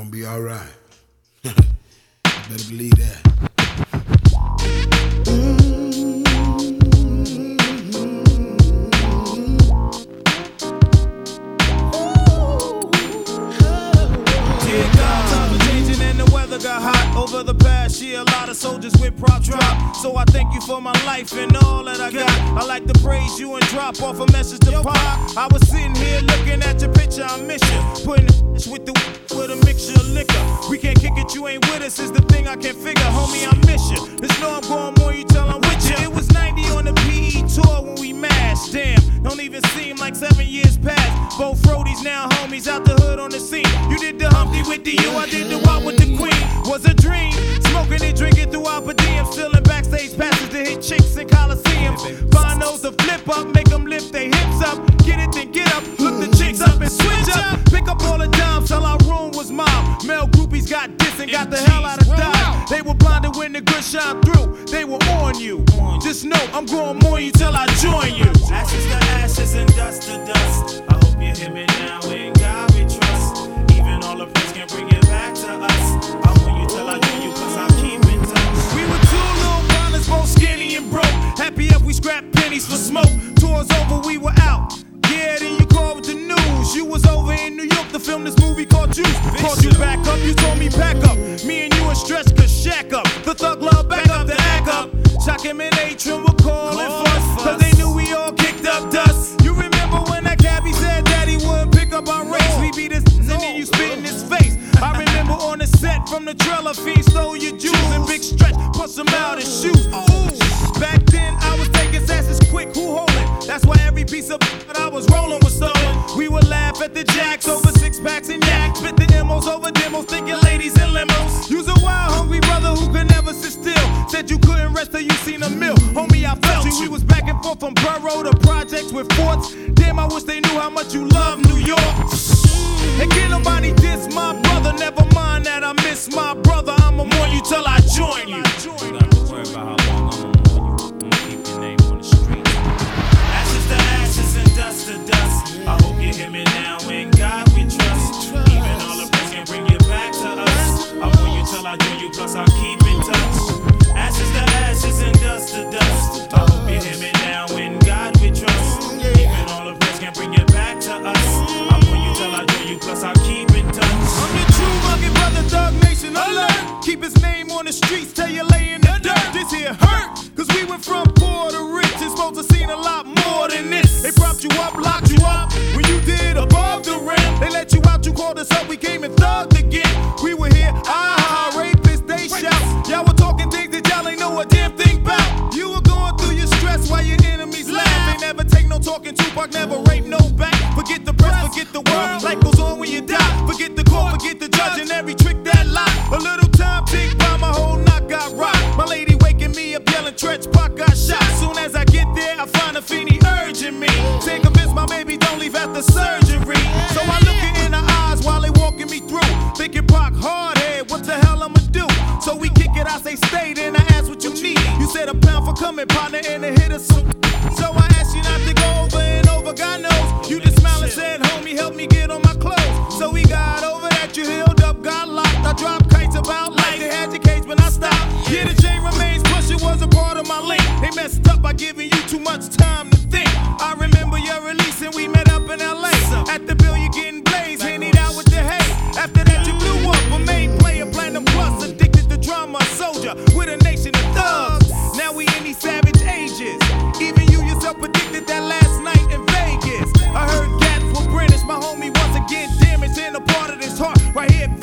gonna be alright. Better believe that. Got hot over the past year. A lot of soldiers with prop drop. So I thank you for my life and all that I got. I like to praise you and drop off a message to Pop. I was sitting here looking at your picture, I miss you. Putting with a mixture of liquor. We can't kick it, you ain't with us, is the thing I can't figure. Homie, I miss you. Just know I'm going more, you tell I'm with you. It was 90 on the PE tour when we mashed. Damn, don't even seem like 7 years past. Both roadies now homies out the hood on the scene. You did the Humpty with the U, I did the walk with the Queen. Was a dream, smoking and drinking throughout per diem. Still in backstage passes to hit chicks in Coliseums. Bonos to flip up, make them lift their hips up. Get it, then get up, look the chicks up and switch up. Pick up all the dimes till our room was mob. Male groupies got diss and got the hell out of Dodge. They were blinded when the good shine through. They were on you. Just know I'm going more you till I join you. Ashes to ashes and dust to dust. I hope you hear me now. In God we trust. Even all the praise can bring it back to us. I want you till I join you, cause I'll keep in touch. We were two little brothers, both skinny and broke. Happy if we scrapped pennies for smoke. Tours over, we were out. Yeah, then you called with the news. You was over in New York to film this movie called Juice. Called you back up, you told me pack up. Me and you and Stretch could shack up. The thug love back up to act up. Shock him and Atron were calling fuss. Cause they knew we all kicked up dust. You remember when that cabbie said that he wouldn't pick up our race? We beat his and then you spit in his face. I remember on the set from the trailer, Fiend stole your jewels and Big Stretch put them out his shoes. Ooh. Back then I was taking sasses quick, who hold it? That's why every piece of that I was rolling was stolen. We would laugh at the jacks over 6-packs and yak. Spit the M's over demos, thinking ladies in limos. You's a wild, hungry brother who could never sit still. Said you couldn't rest till you seen a mill. Homie, I felt you. We was back and forth from borough to projects with forts. Damn, I wish they knew how much you love New York. And can't nobody diss my brother. Never mind that I miss my brother. I'ma mourn you till I join you. You got to worry about how long I'ma mourn you. I'ma keep your name on the street. Ashes to ashes and dust to dust. I hope you hear me now. In God we trust. Even all the praise can bring you back to us. I want you till I join you, plus I'll keep in touch. Ashes to ashes and dust to dust. I hope you hear me now. In God we trust. Even all the praise can bring you back to us. I want you till I join you, plus I'll keep in touch. I'm your true rugged brother, Thug Nation alert. Keep his name on the streets, tell you lay in the dirt. This here hurt, cause we went from poor to rich. It's supposed to seen a lot more than this. They propped you up, locked you up. When you did above the rim, they let you out, you called us up, we came and thugged again. We were here, rapists, they shout. Y'all were talking things that y'all ain't know a damn thing about. You were going through your stress while your enemies laugh. They never take no talking, Tupac never rape no back. Forget the press, forget the world. Life goes on when you die. Forget the court, forget the judge and every trick that lie. A little time tick by, my whole knot got rocked. My lady waking me up yelling, Tretch Pac got shot. Soon as I get there, I find a fiend urging me. Say convince my baby don't leave after surgery. So I look her in her eyes while they walking me through. Thinking Pac hard head, what the hell I'ma do? So we kick it, I say stay, then I ask what you need. You said a pound for coming, partner, and a hit us. So I asked you not to go over and over, God knows. You just smiled and said, homie, help me get on my clothes. So we got over that, you healed up, got locked. I dropped kites about like they had your cage, but I stopped. Yeah, the chain remains, push it was a part of my link. They messed up by giving you too much time to think. I remember your release and we met up in LA. At the bill, you getting blazed, handed out with the hay. After that, you blew up, a main player, platinum plus, addicted to drama, a soldier with a nation of thugs. Now we in these savage ages. Even you yourself predicted that last night in Vegas. I heard Gats will British, my homie once again damaged in a part of this heart right here.